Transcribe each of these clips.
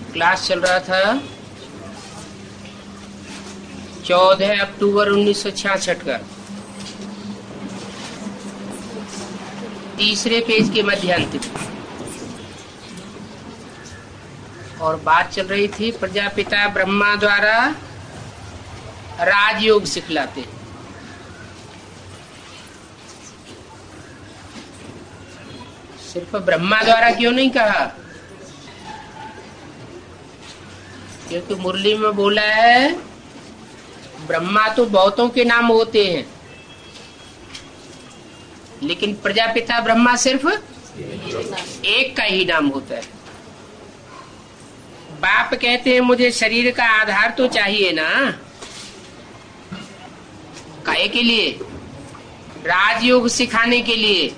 Class चल रहा था 14 अक्टूबर 1966 का, तीसरे पेज के मध्यांत में, और बात चल रही थी प्रजापिता ब्रह्मा द्वारा राजयोग सिखलाते। सिर्फ ब्रह्मा द्वारा क्यों नहीं कहा? क्योंकि मुरली में बोला है ब्रह्मा तो बहुतों के नाम होते हैं, लेकिन प्रजापिता ब्रह्मा सिर्फ एक का ही नाम होता है। बाप कहते हैं मुझे शरीर का आधार तो चाहिए ना, काहे के लिए? राजयोग सिखाने के लिए।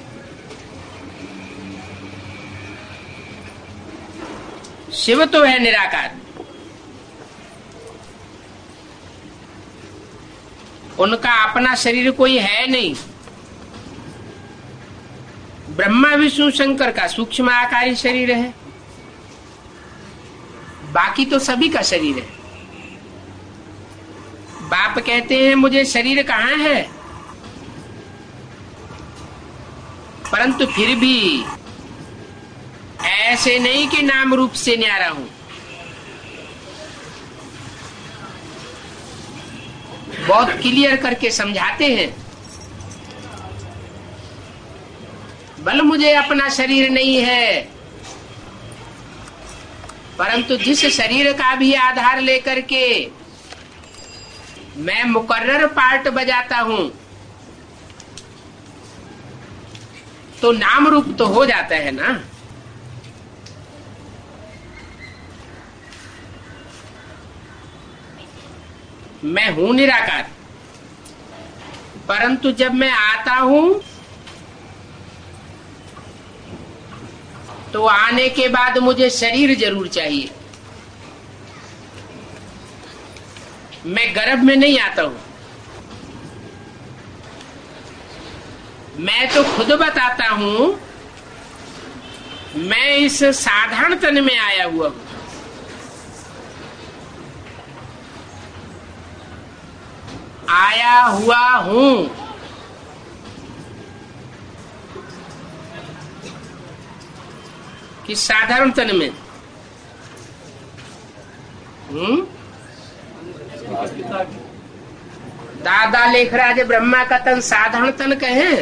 शिव तो है निराकार, उनका अपना शरीर कोई है नहीं। ब्रह्मा विष्णु शंकर का सूक्ष्म आकारी शरीर है, बाकी तो सभी का शरीर है। बाप कहते हैं मुझे शरीर कहाँ है, परंतु फिर भी ऐसे नहीं कि नाम रूप से न्यारा हूं। बहुत क्लियर करके समझाते हैं, बल मुझे अपना शरीर नहीं है, परंतु जिस शरीर का भी आधार लेकर के मैं मुकर्रर पार्ट बजाता हूं, तो नाम रूप तो हो जाता है ना। मैं हूं निराकार, परंतु जब मैं आता हूं तो आने के बाद मुझे शरीर जरूर चाहिए। मैं गर्भ में नहीं आता हूं, मैं तो खुद बताता हूं मैं इस साधारण तन में आया हुआ हूं। आया हुआ हूं, कि साधारण तन में दादा लेखराज ब्रह्मा का तन साधारण तन कहे,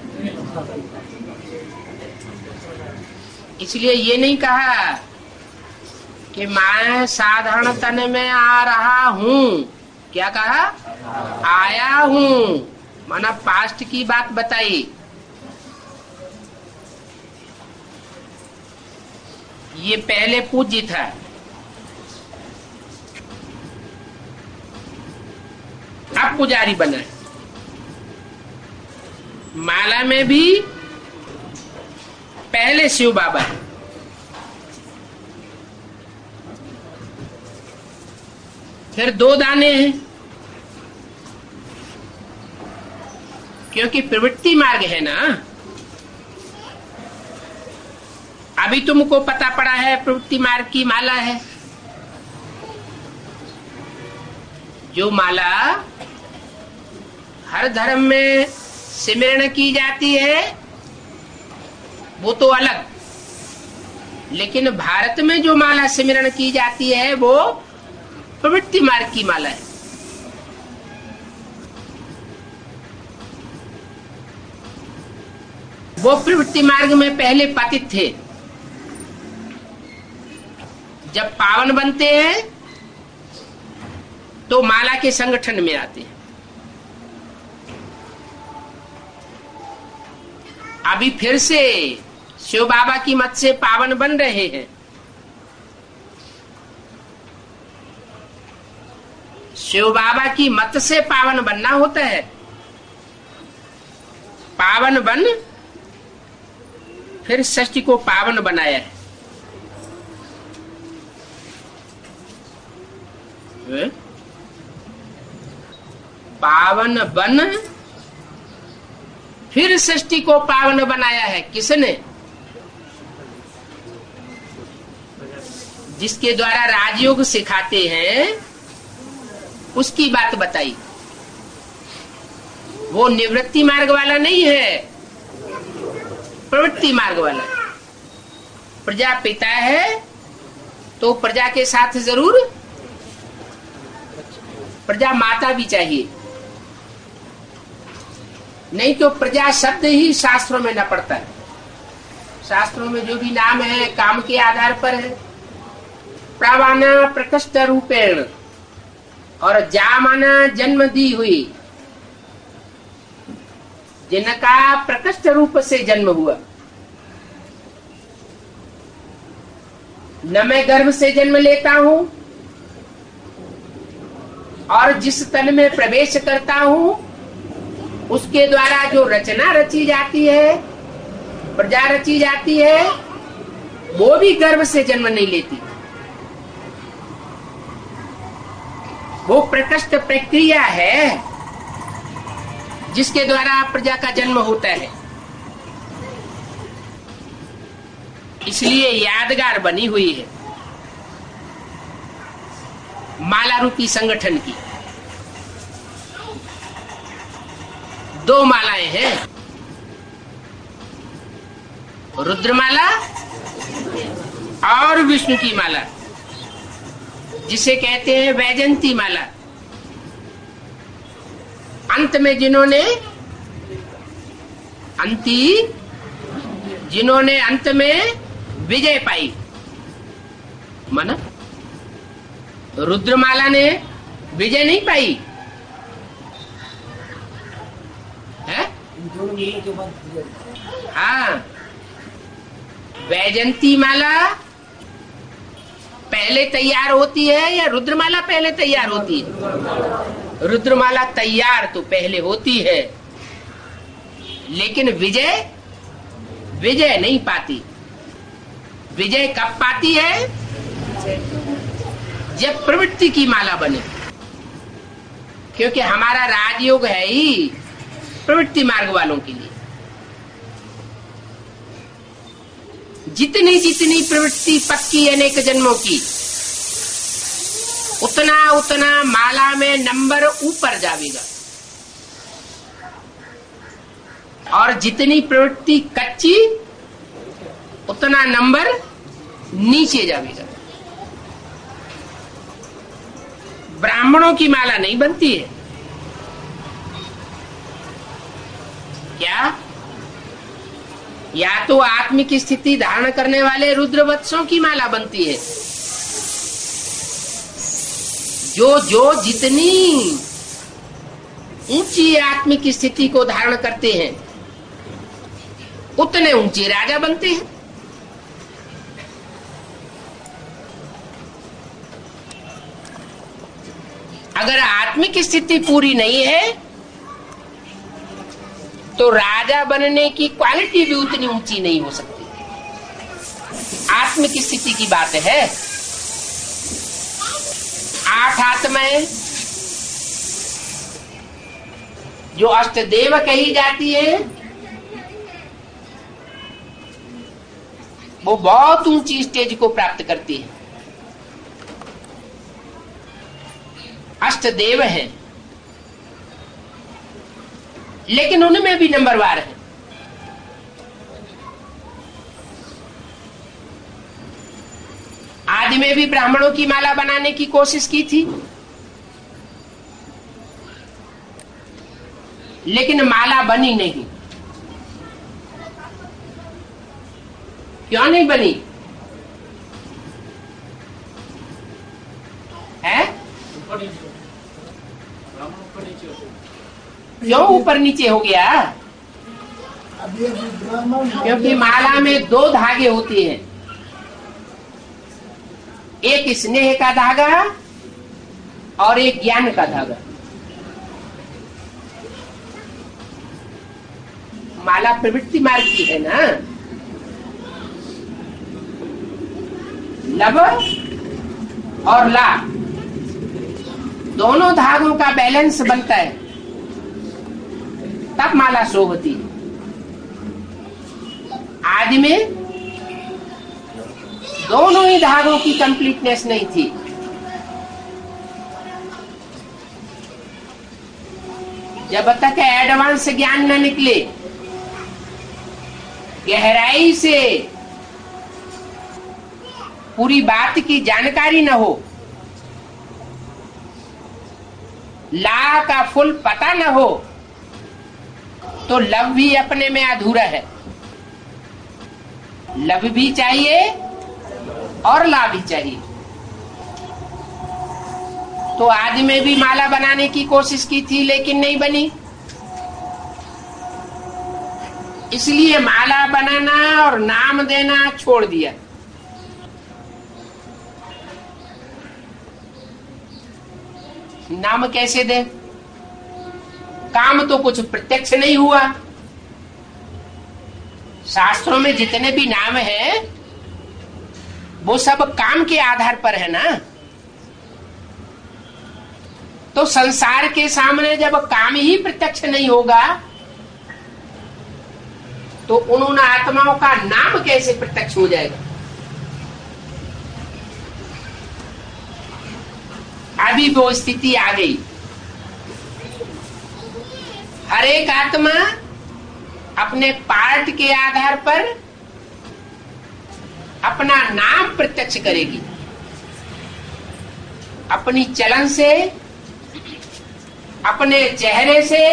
इसलिए ये नहीं कहा कि मैं साधारण तन में आ रहा हूं। क्या कहा? आया हूं, माना पास्ट की बात बताई। ये पहले पूज्य था, अब पुजारी बना है। माला में भी पहले शिव बाबा है, फिर 2 दाने हैं, क्योंकि प्रवृत्ति मार्ग है ना। अभी तुमको पता पड़ा है प्रवृत्ति मार्ग की माला है। जो माला हर धर्म में सिमरण की जाती है वो तो अलग, लेकिन भारत में जो माला सिमरण की जाती है वो प्रवृत्ति मार्ग की माला है। वो प्रवृत्ति मार्ग में पहले पतित थे, जब पावन बनते हैं तो माला के संगठन में आते हैं। अभी फिर से शिव बाबा की मत से पावन बन रहे हैं। शिव बाबा की मत से पावन बनना होता है। पावन बन फिर षष्ठी को पावन बनाया है। पावन बन फिर षष्ठी को पावन बनाया है। किसने? जिसके द्वारा राजयोग सिखाते हैं उसकी बात बताई। वो निवृत्ति मार्ग वाला नहीं है, प्रवृत्ति मार्ग वाला। प्रजा पिता है तो प्रजा के साथ जरूर प्रजा माता भी चाहिए, नहीं तो प्रजा शब्द ही शास्त्रों में न पड़ता है। शास्त्रों में जो भी नाम है काम के आधार पर है। प्रवाना प्रकृष्ट रूपेण और जामाना जन्म दी हुई, जिनका प्रकृष्ट रूप से जन्म हुआ। न मैं गर्भ से जन्म लेता हूं और जिस तन में प्रवेश करता हूं उसके द्वारा जो रचना रची जाती है, प्रजा रची जाती है, वो भी गर्भ से जन्म नहीं लेती। वो प्रकृष्ट प्रक्रिया है जिसके द्वारा प्रजा का जन्म होता है। इसलिए यादगार बनी हुई है माला रूपी संगठन की। 2 मालाएं हैं, रुद्रमाला और विष्णु की माला, जिसे कहते हैं वैजंती माला। अंत में जिन्होंने अंत में विजय पाई, माना रुद्रमाला ने विजय नहीं पाई है। हाँ, वैजंती माला पहले तैयार होती है या रुद्रमाला पहले तैयार होती है? रुद्रमाला तैयार तो पहले होती है, लेकिन विजय नहीं पाती। विजय कब पाती है? जब प्रवृत्ति की माला बने। क्योंकि हमारा राजयोग है ही प्रवृत्ति मार्ग वालों के लिए। जितनी प्रवृत्ति पक्की अनेक जन्मों की, उतना माला में नंबर ऊपर जाएगा, और जितनी प्रवृत्ति कच्ची उतना नंबर नीचे जाएगा। ब्राह्मणों की माला नहीं बनती है क्या? या तो आत्मिक स्थिति धारण करने वाले रुद्रवत्सों की माला बनती है। जो जितनी ऊंची आत्मिक स्थिति को धारण करते हैं उतने ऊंचे राजा बनते हैं। अगर आत्मिक स्थिति पूरी नहीं है तो राजा बनने की क्वालिटी भी उतनी ऊंची नहीं हो सकती। आत्मिक स्थिति की बात है। 8 आत्माएं जो अष्टदेव कही जाती है, वो बहुत ऊंची स्टेज को प्राप्त करती है। अष्टदेव हैं, लेकिन उनमें भी नंबरवार है। आदि में भी ब्राह्मणों की माला बनाने की कोशिश की थी, लेकिन माला बनी नहीं। क्यों नहीं बनी है? क्यों ऊपर नीचे हो गया? क्योंकि माला में 2 धागे होते हैं, एक स्नेह का धागा और एक ज्ञान का धागा। माला प्रवृत्ति मार्ग की है ना। लब और ला दोनों धागों का बैलेंस बनता है, तब माला शोभती है। आदि में दोनों ही धागों की कंप्लीटनेस नहीं थी। जब तक एडवांस ज्ञान न निकले, गहराई से पूरी बात की जानकारी न हो, ला का फुल पता न हो, तो लव भी अपने में अधूरा है। लव भी चाहिए और ला भी चाहिए। तो आज मैं भी माला बनाने की कोशिश की थी, लेकिन नहीं बनी। इसलिए माला बनाना और नाम देना छोड़ दिया। नाम कैसे दे? काम तो कुछ प्रत्यक्ष नहीं हुआ। शास्त्रों में जितने भी नाम हैं वो सब काम के आधार पर है ना। तो संसार के सामने जब काम ही प्रत्यक्ष नहीं होगा तो उन आत्माओं का नाम कैसे प्रत्यक्ष हो जाएगा? अभी वो स्थिति आ गई। हर एक आत्मा अपने पार्ट के आधार पर अपना नाम प्रत्यक्ष करेगी। अपनी चलन से, अपने चेहरे से,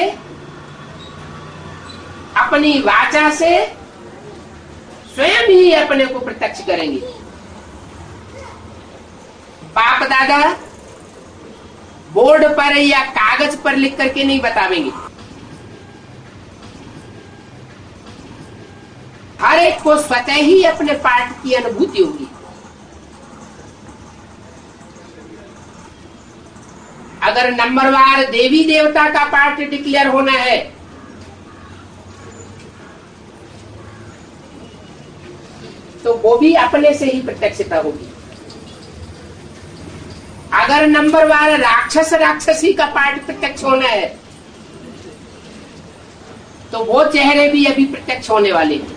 अपनी वाचा से स्वयं ही अपने को प्रत्यक्ष करेंगे। बाप दादा बोर्ड पर या कागज पर लिख करके नहीं बतावेंगे। हर एक को स्वतः ही अपने पार्ट की अनुभूति होगी। अगर नंबरवार देवी देवता का पार्ट डिक्लेयर होना है तो वो भी अपने से ही प्रत्यक्षता होगी। अगर नंबरवार राक्षस राक्षसी का पार्ट प्रत्यक्ष होना है तो वो चेहरे भी अभी प्रत्यक्ष होने वाले हैं।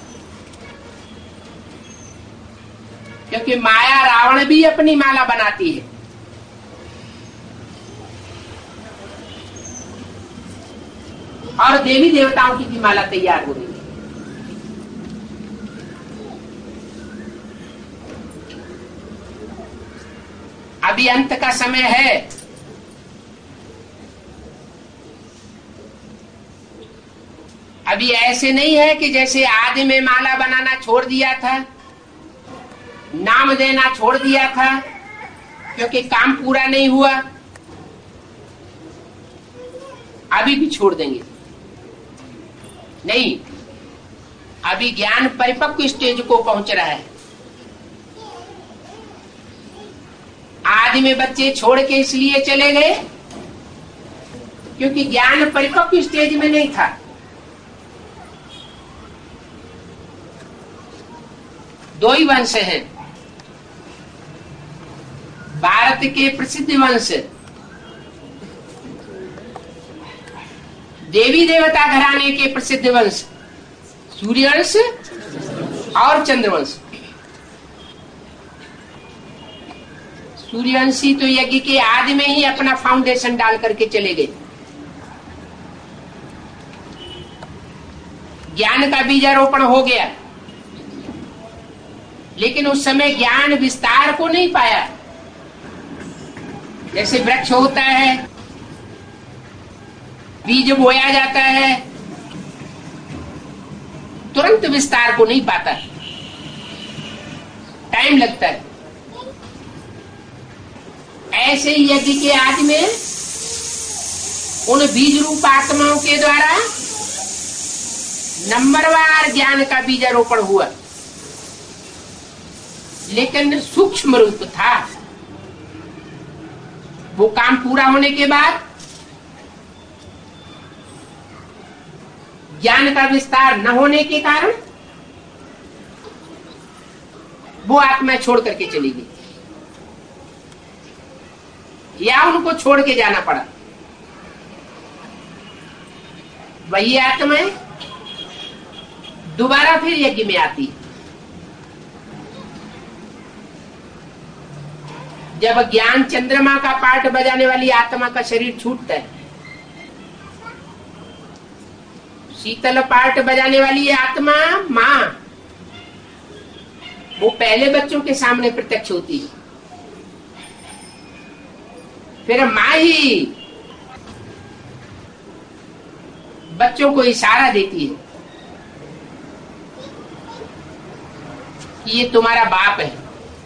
क्योंकि माया रावण भी अपनी माला बनाती है। और देवी देवताओं की भी माला तैयार हो रही है। अभी अंत का समय है। अभी ऐसे नहीं है कि जैसे आज में माला बनाना छोड़ दिया था, नाम देना छोड़ दिया था क्योंकि काम पूरा नहीं हुआ, अभी भी छोड़ देंगे। नहीं, अभी ज्ञान परिपक्व स्टेज को पहुंच रहा है। आज में बच्चे छोड़ के इसलिए चले गए क्योंकि ज्ञान परिपक्व स्टेज में नहीं था। दो ही वंश हैं भारत के प्रसिद्ध वंश, देवी देवता घराने के प्रसिद्ध वंश सूर्यवंश और चंद्रवंश। सूर्यवंशी तो यज्ञ के आदि में ही अपना फाउंडेशन डाल करके चले गए। ज्ञान का बीजारोपण हो गया, लेकिन उस समय ज्ञान विस्तार को नहीं पाया। जैसे वृक्ष होता है, बीज बोया जाता है, तुरंत विस्तार को नहीं पाता, टाइम लगता है। ऐसे ही यज्ञ के आदि में उन बीज रूप आत्माओं के द्वारा नंबरवार ज्ञान का बीजारोपण हुआ, लेकिन सूक्ष्म रूप था। वो काम पूरा होने के बाद ज्ञान का विस्तार न होने के कारण वो आत्मा छोड़ करके चली गई, या उनको छोड़ के जाना पड़ा। वही आत्माएं दोबारा फिर यज्ञ में आती। जब ज्ञान चंद्रमा का पाठ बजाने वाली आत्मा का शरीर छूटता है, शीतल पाठ बजाने वाली आत्मा माँ, वो पहले बच्चों के सामने प्रत्यक्ष होती है, फिर माँ ही बच्चों को इशारा देती है कि ये तुम्हारा बाप है।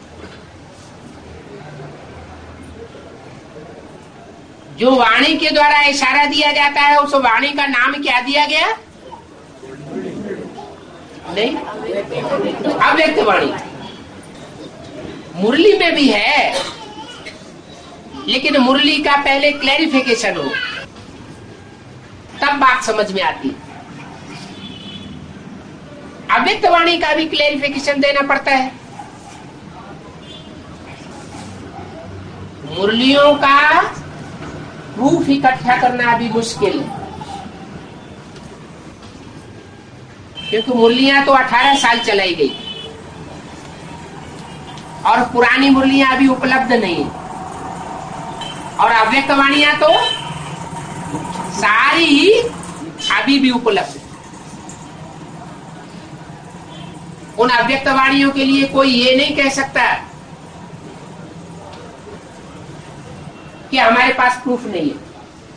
जो वाणी के द्वारा इशारा दिया जाता है, उस वाणी का नाम क्या दिया गया? नहीं, अव्यक्त वाणी। मुरली में भी है, लेकिन मुरली का पहले क्लैरिफिकेशन हो, तब बात समझ में आती। अव्यक्त वाणी का भी क्लैरिफिकेशन देना पड़ता है। मुरलियों का प्रूफ इकट्ठा करना भी मुश्किल है, क्योंकि मुरलियां तो 18 साल चलाई गई और पुरानी मुरलियां अभी उपलब्ध नहीं है, और अव्यक्त वाणियां तो सारी ही अभी भी उपलब्ध है। उन अव्यक्त वाणियों के लिए कोई ये नहीं कह सकता कि हमारे पास प्रूफ नहीं है।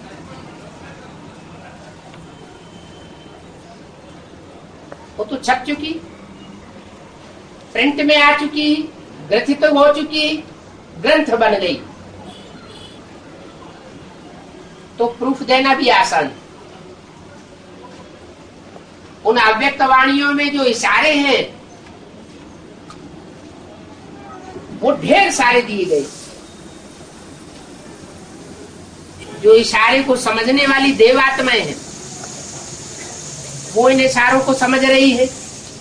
वो तो छप चुकी, प्रिंट में आ चुकी, ग्रथित हो चुकी, ग्रंथ बन गई, तो प्रूफ देना भी आसान है। उन अव्यक्त वाणियों में जो इशारे हैं वो ढेर सारे दिए गए। जो इशारे को समझने वाली देवात्माएं हैं, वो इन इशारों को समझ रही है।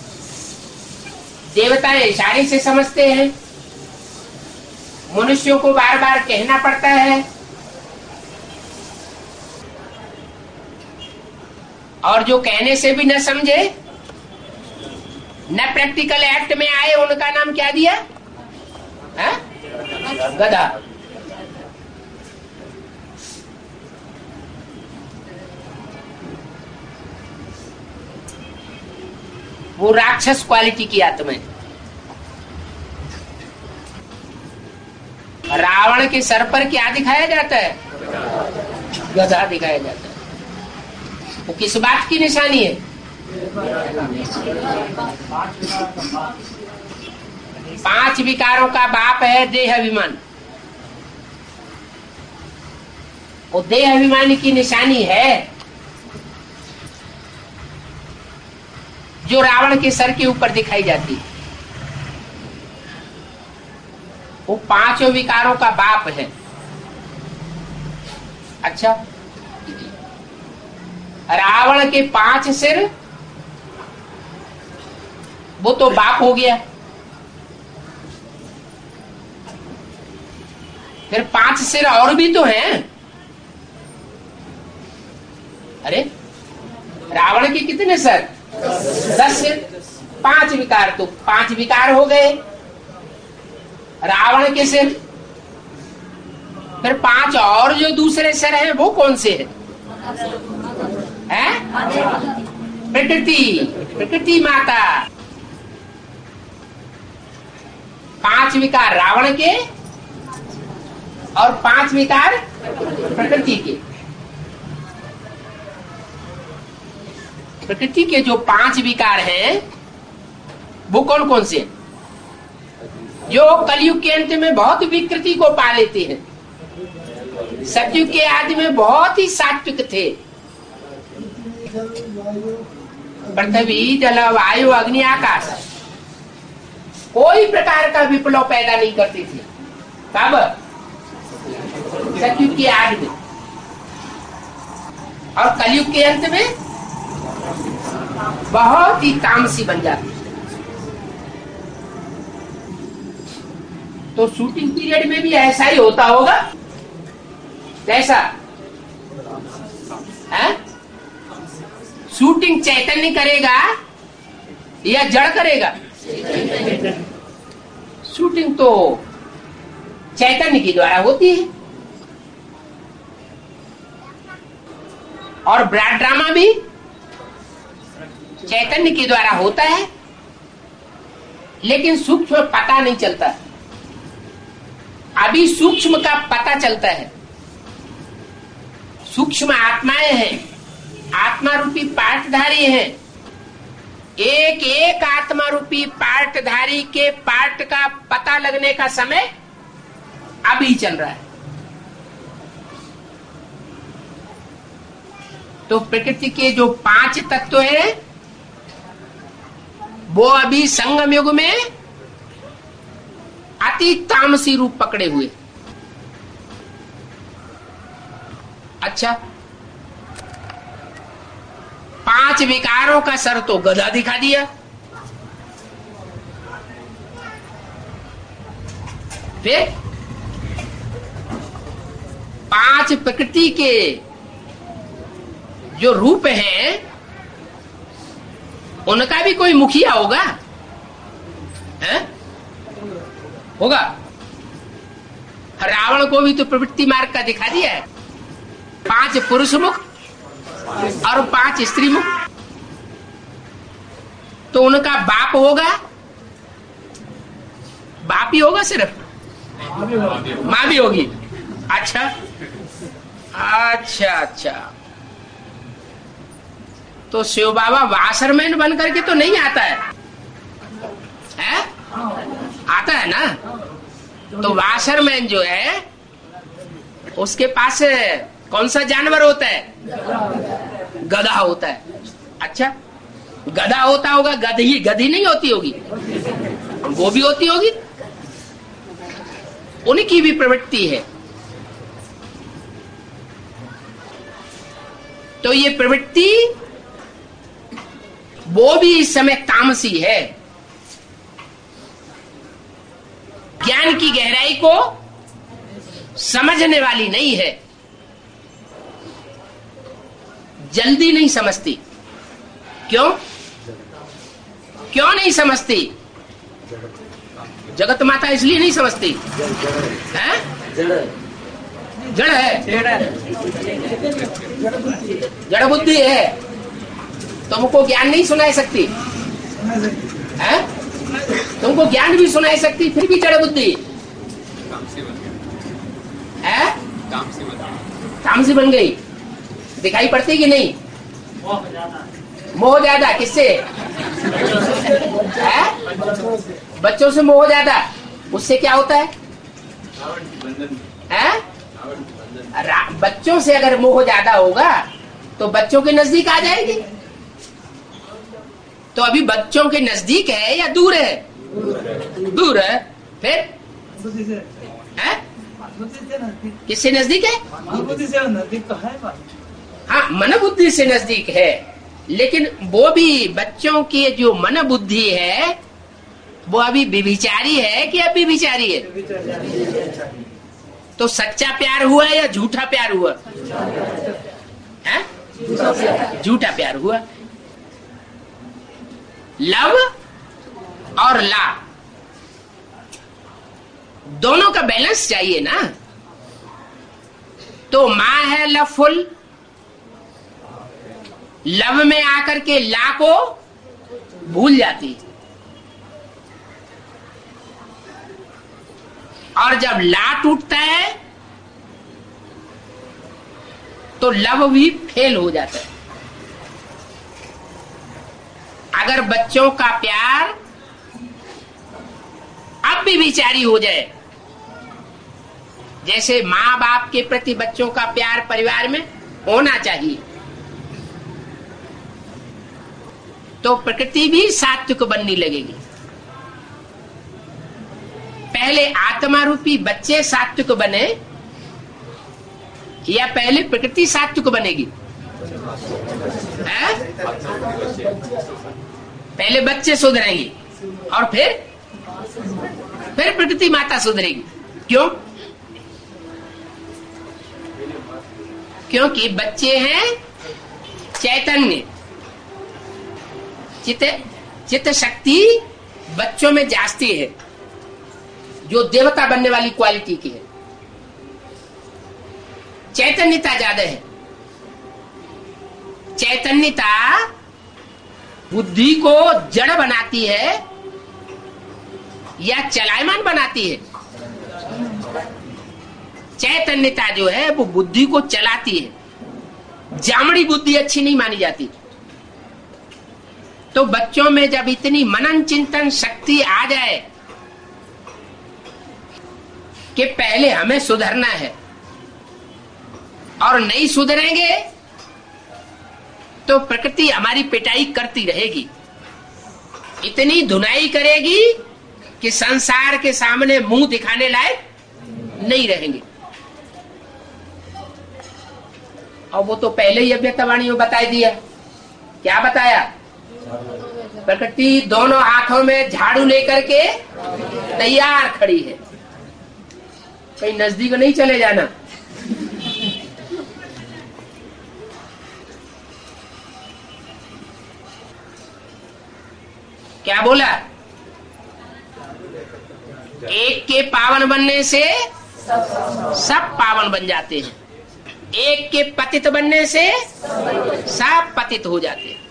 देवताएं इशारे से समझते हैं, मनुष्यों को बार बार कहना पड़ता है, और जो कहने से भी न समझे, न प्रैक्टिकल एक्ट में आए, उनका नाम क्या दिया? है? गधा। वो राक्षस क्वालिटी की आत्मा है। रावण के सर पर क्या दिखाया जाता है? गधा दिखाया जाता है। वो किस बात की निशानी है? 5 विकारों का बाप है देह अभिमान। वो देह अभिमान की निशानी है जो रावण के सर के ऊपर दिखाई जाती है। वो 5 विकारों का बाप है। अच्छा, रावण के 5 सिर, वो तो बाप हो गया। फिर 5 सिर और भी तो हैं। अरे, रावण के कितने सर? 10 सिर। 5 विकार, तो 5 विकार हो गए रावण के सिर। फिर 5 और जो दूसरे सिर हैं, वो कौन से हैं? प्रकृति माता। 5 विकार रावण के और 5 विकार प्रकृति के। प्रकृति के जो 5 विकार हैं, वो कौन कौन से? जो कलयुग के अंत में बहुत विकृति को पा लेते हैं। सतयुग के आदि में बहुत ही सात्विक थे। पृथ्वी, जल, वायु, अग्नि, आकाश, कोई प्रकार का विप्लव पैदा नहीं करते थे। कब? सतयुग के आदि में। और कलयुग के अंत में बहुत ही तामसी बन जाती। तो शूटिंग पीरियड में भी ऐसा ही होता होगा। कैसा है? शूटिंग चैतन्य करेगा या जड़ करेगा? शूटिंग तो चैतन्य के द्वारा होती है। और ब्रॉड ड्रामा भी चैतन्य के द्वारा होता है, लेकिन सूक्ष्म पता नहीं चलता। अभी सूक्ष्म का पता चलता है। सूक्ष्म आत्माएं हैं, आत्मा रूपी पार्टधारी हैं। एक एक आत्मा रूपी पार्टधारी के पार्ट का पता लगने का समय अभी चल रहा है। तो प्रकृति के जो 5 तत्व हैं वो अभी संगम युग में अति तामसी रूप पकड़े हुए। अच्छा, 5 विकारों का सर तो गधा दिखा दिया। फिर 5 प्रकृति के जो रूप हैं उनका भी कोई मुखिया होगा, है? होगा। रावण को भी तो प्रवृत्ति मार्ग का दिखा दिया है। 5 पुरुष मुख और 5 स्त्री मुख। तो उनका बाप होगा, बाप ही होगा, सिर्फ मां भी होगी। अच्छा अच्छा अच्छा, तो शिव बाबा वाशरमैन बन करके तो नहीं आता है? आता है ना। तो वाशरमैन जो है उसके पास कौन सा जानवर होता है? गधा होता है। अच्छा, गधा होता होगा, गधी गधी नहीं होती होगी? वो भी होती होगी, उनकी भी प्रवृत्ति है। तो ये प्रवृत्ति वो भी इस समय तामसी है। ज्ञान की गहराई को समझने वाली नहीं है, जल्दी नहीं समझती। क्यों क्यों नहीं समझती? जगत माता इसलिए नहीं समझती है, जड़ है, जड़ बुद्धि है। तुमको ज्ञान नहीं सुनाई सकती है? तुमको ज्ञान भी सुनाई सकती, फिर भी जड़ बुद्धि है। तामसी बन गई, दिखाई पड़ती कि नहीं? मोह ज्यादा। किससे? है? बच्चों से मोह ज्यादा। उससे क्या होता है? बच्चों से अगर मोह ज्यादा होगा तो बच्चों के नजदीक आ जाएगी। तो अभी बच्चों के नजदीक है या दूर है? दूर है। फिर है? किससे नजदीक है? नजदीक तो है। हाँ, मन बुद्धि से नजदीक है, लेकिन वो भी बच्चों की जो मन बुद्धि है वो अभी व्यभिचारी है कि अव्यभिचारी है? तो सच्चा प्यार हुआ या झूठा प्यार हुआ? है? झूठा प्यार हुआ। लव और ला दोनों का बैलेंस चाहिए ना। तो मां है लवफुल, लव में आकर के ला को भूल जाती, और जब ला टूटता है तो लव भी फेल हो जाता है। अगर बच्चों का प्यार अब भी विचारी हो जाए, जैसे माँ बाप के प्रति बच्चों का प्यार परिवार में होना चाहिए, तो प्रकृति भी सात्विक बनने लगेगी। पहले आत्मा रूपी बच्चे सात्विक बने या पहले प्रकृति सात्विक बनेगी? है? पहले बच्चे सुधरेंगे और फिर प्रकृति माता सुधरेगी। क्यों? क्योंकि बच्चे हैं चैतन्य, चित्त शक्ति बच्चों में जास्ती है। जो देवता बनने वाली क्वालिटी की है। चैतन्यता ज्यादा है। चैतन्यता बुद्धि को जड़ बनाती है या चलायमान बनाती है? चैतन्यता जो है वो बुद्धि को चलाती है। जामड़ी बुद्धि अच्छी नहीं मानी जाती। तो बच्चों में जब इतनी मनन चिंतन शक्ति आ जाए कि पहले हमें सुधरना है और नहीं सुधरेंगे तो प्रकृति हमारी पिटाई करती रहेगी, इतनी धुनाई करेगी कि संसार के सामने मुंह दिखाने लायक नहीं रहेंगे। और वो तो पहले ही अव्यक्तवाणी में बता दिया। क्या बताया? प्रकृति दोनों हाथों में झाड़ू लेकर के तैयार खड़ी है। कहीं नजदीक नहीं चले जाना। क्या बोला? एक के पावन बनने से सब पावन बन जाते हैं, एक के पतित बनने से सब पतित हो जाते हैं।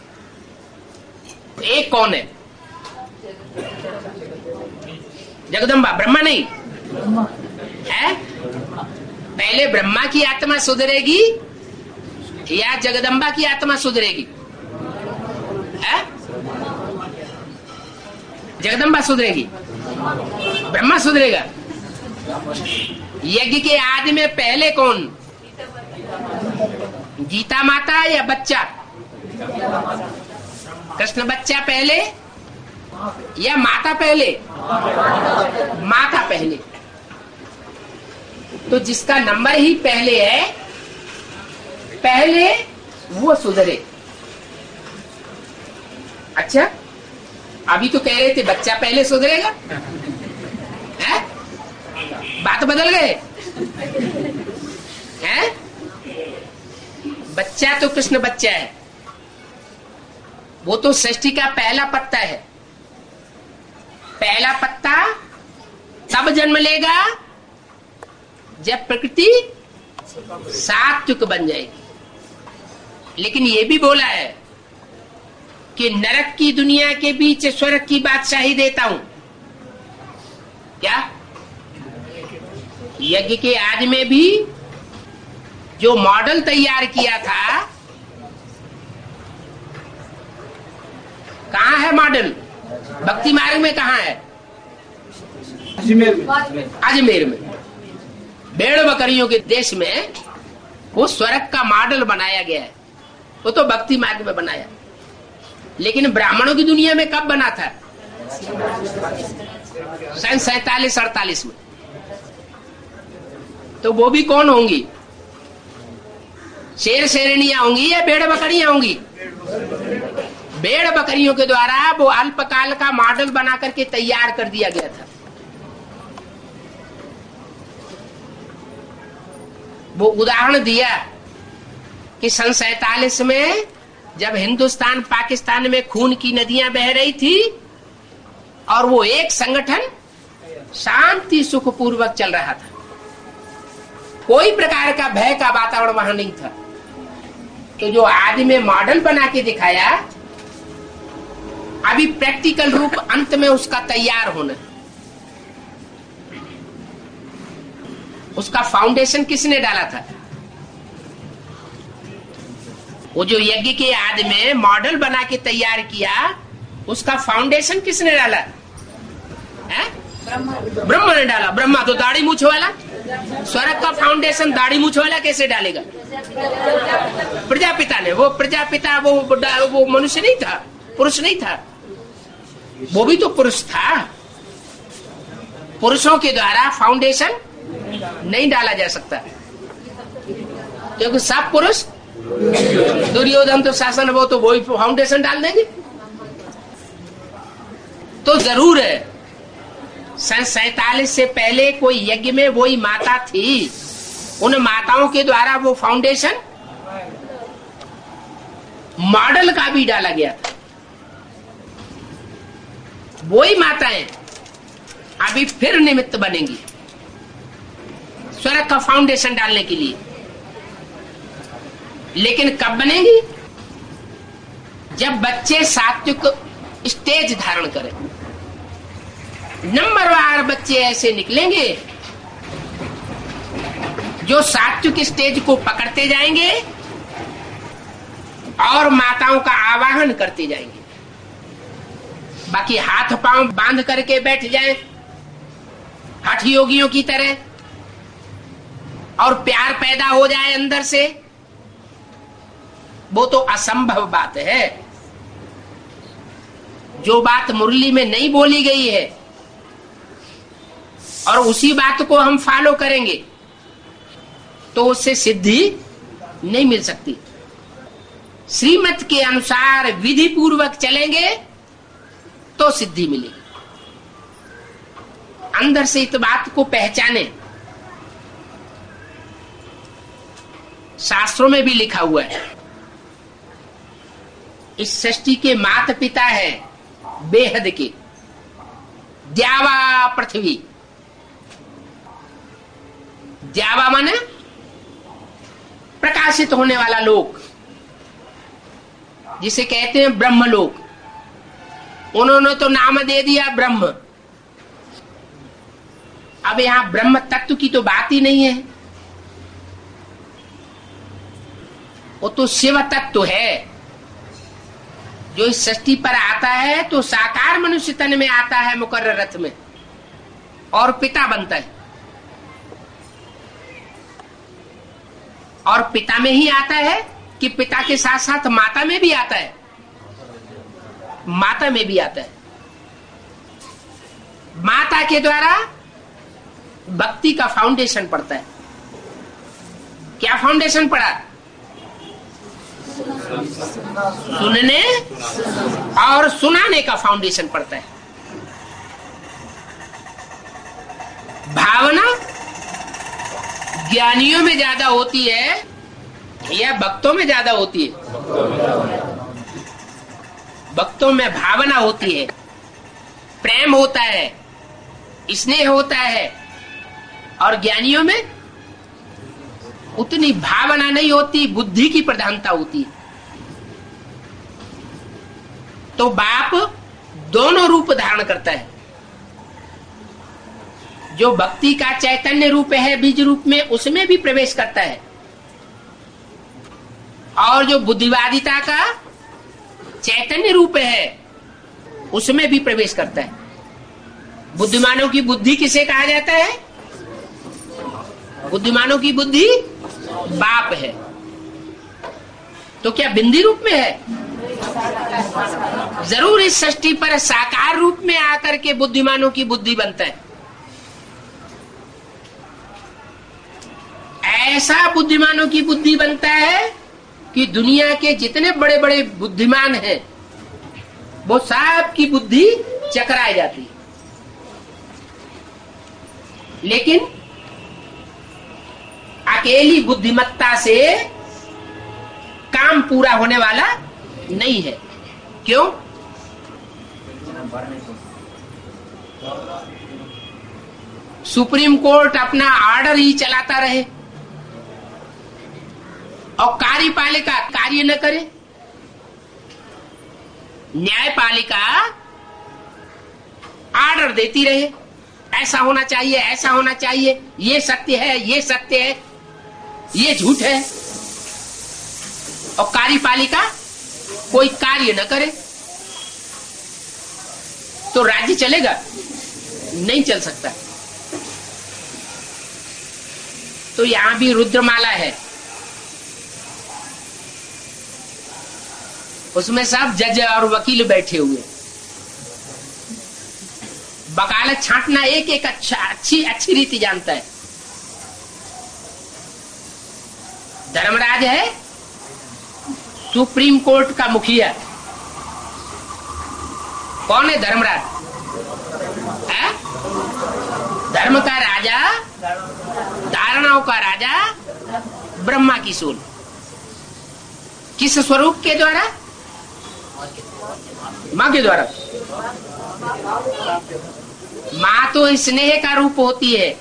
एक कौन है? जगदम्बा, ब्रह्मा नहीं है? पहले ब्रह्मा की आत्मा सुधरेगी या जगदम्बा की आत्मा सुधरेगी? है? जगदम्बा सुधरेगी, ब्रह्मा सुधरेगा। यज्ञ के आदि में पहले कौन? गीता माता या बच्चा? कृष्ण बच्चा पहले या माता पहले? माता पहले। तो जिसका नंबर ही पहले है, पहले वो सुधरे। अच्छा, अभी तो कह रहे थे बच्चा पहले सुधरेगा, है? बात बदल गए हैं? बच्चा तो कृष्ण बच्चा है, वो तो सृष्टि का पहला पत्ता है। पहला पत्ता तब जन्म लेगा जब प्रकृति सात्विक बन जाएगी। लेकिन ये भी बोला है कि नरक की दुनिया के बीच स्वर्ग की बादशाही देता हूं। क्या? यज्ञ के आदि में भी जो मॉडल तैयार किया था, कहाँ है मॉडल? भक्ति मार्ग में कहाँ है? अजमेर में। भेड़ बकरियों के देश में वो स्वर्ग का मॉडल बनाया गया है। वो तो भक्ति मार्ग में बनाया। लेकिन ब्राह्मणों की दुनिया में कब बना था? सन 47-48 में। तो वो भी कौन होंगी? शेर शेरनियां होंगी या भेड़ बकरियां होंगी? भेड़ बकरियों के द्वारा वो अल्पकाल का मॉडल बना करके तैयार कर दिया गया था। वो उदाहरण दिया कि सन 47 में जब हिंदुस्तान पाकिस्तान में खून की नदियां बह रही थी और वो एक संगठन शांति सुखपूर्वक चल रहा था, कोई प्रकार का भय का वातावरण वहां नहीं था। तो जो आदमी मॉडल बना के दिखाया, अभी प्रैक्टिकल रूप अंत में उसका तैयार होना। उसका फाउंडेशन किसने डाला था? वो जो यज्ञ के आदि में मॉडल बना के तैयार किया, उसका फाउंडेशन किसने डाला? ब्रह्मा ने डाला। ब्रह्मा तो दाढ़ी मूछ वाला, स्वर्ग का फाउंडेशन दाढ़ी मूछ वाला कैसे डालेगा? प्रजापिता ने। वो प्रजापिता वो मनुष्य नहीं था, पुरुष नहीं था, वो भी तो पुरुष था। पुरुषों के द्वारा फाउंडेशन नहीं डाला जा सकता, क्योंकि सब पुरुष, दुर्योधन तो शासन, वो तो वही फाउंडेशन डाल देंगे। तो जरूर है सन 47 से पहले कोई यज्ञ में वही माता थी, उन माताओं के द्वारा वो फाउंडेशन मॉडल का भी डाला गया था। वही माताएं अभी फिर निमित्त बनेंगी स्वर्ग का फाउंडेशन डालने के लिए। लेकिन कब बनेगी? जब बच्चे सात्विक स्टेज धारण करें। नंबरवार बच्चे ऐसे निकलेंगे जो सात्विक स्टेज को पकड़ते जाएंगे और माताओं का आवाहन करते जाएंगे। बाकी हाथ पांव बांध करके बैठ जाएं हठ योगियों की तरह और प्यार पैदा हो जाए अंदर से, वो तो असंभव बात है। जो बात मुरली में नहीं बोली गई है और उसी बात को हम फॉलो करेंगे तो उससे सिद्धि नहीं मिल सकती। श्रीमत के अनुसार विधि पूर्वक चलेंगे तो सिद्धि मिलेगी। अंदर से इस बात को पहचाने। शास्त्रों में भी लिखा हुआ है, इस सृष्टि के माता पिता है बेहद के, द्यावा पृथ्वी। द्यावा माने प्रकाशित होने वाला लोक, जिसे कहते हैं ब्रह्मलोक। उन्होंने तो नाम दे दिया ब्रह्म। अब यहां ब्रह्म तत्व की तो बात ही नहीं है, वो तो शिव तत्व है जो इस सृष्टि पर आता है तो साकार मनुष्य तन में आता है मुकर्रर रथ में और पिता बनता है। और पिता में ही आता है कि पिता के साथ साथ माता में भी आता है? माता में भी आता है। माता के द्वारा भक्ति का फाउंडेशन पड़ता है। क्या फाउंडेशन पड़ा? सुनने और सुनाने का फाउंडेशन पड़ता है। भावना ज्ञानियों में ज्यादा होती है या भक्तों में ज्यादा होती है? भक्तों में भावना होती है, प्रेम होता है, स्नेह होता है, और ज्ञानियों में उतनी भावना नहीं होती, बुद्धि की प्रधानता होती है। तो बाप दोनों रूप धारण करता है। जो भक्ति का चैतन्य रूप है बीज रूप में, उसमें भी प्रवेश करता है, और जो बुद्धिवादिता का चैतन्य रूप है उसमें भी प्रवेश करता है। बुद्धिमानों की बुद्धि किसे कहा जाता है? बुद्धिमानों की बुद्धि बाप है। तो क्या बिंदी रूप में है? जरूर इस सृष्टि पर साकार रूप में आकर के बुद्धिमानों की बुद्धि बनता है। ऐसा बुद्धिमानों की बुद्धि बनता है कि दुनिया के जितने बड़े बड़े बुद्धिमान हैं वो सब की बुद्धि चकराई जाती है। लेकिन अकेली बुद्धिमत्ता से काम पूरा होने वाला नहीं है। क्यों? सुप्रीम कोर्ट अपना ऑर्डर ही चलाता रहे और कार्यपालिका कार्य न करे, न्यायपालिका ऑर्डर देती रहे, ऐसा होना चाहिए, ऐसा होना चाहिए, ये सत्य है, ये सत्य है, ये झूठ है, और कार्यपालिका कोई कार्य न करे तो राज्य चलेगा? नहीं चल सकता। तो यहां भी रुद्रमाला है, उसमें सब जज और वकील बैठे हुए, वकालत छांटना एक एक अच्छी रीति जानता है। धर्मराज है सुप्रीम कोर्ट का मुखिया। कौन है धर्मराज? है? धर्म का राजा, धारणाओं का राजा, ब्रह्मा की सूल। किस स्वरूप के द्वारा? मां के द्वारा। माँ तो स्नेह का रूप होती है।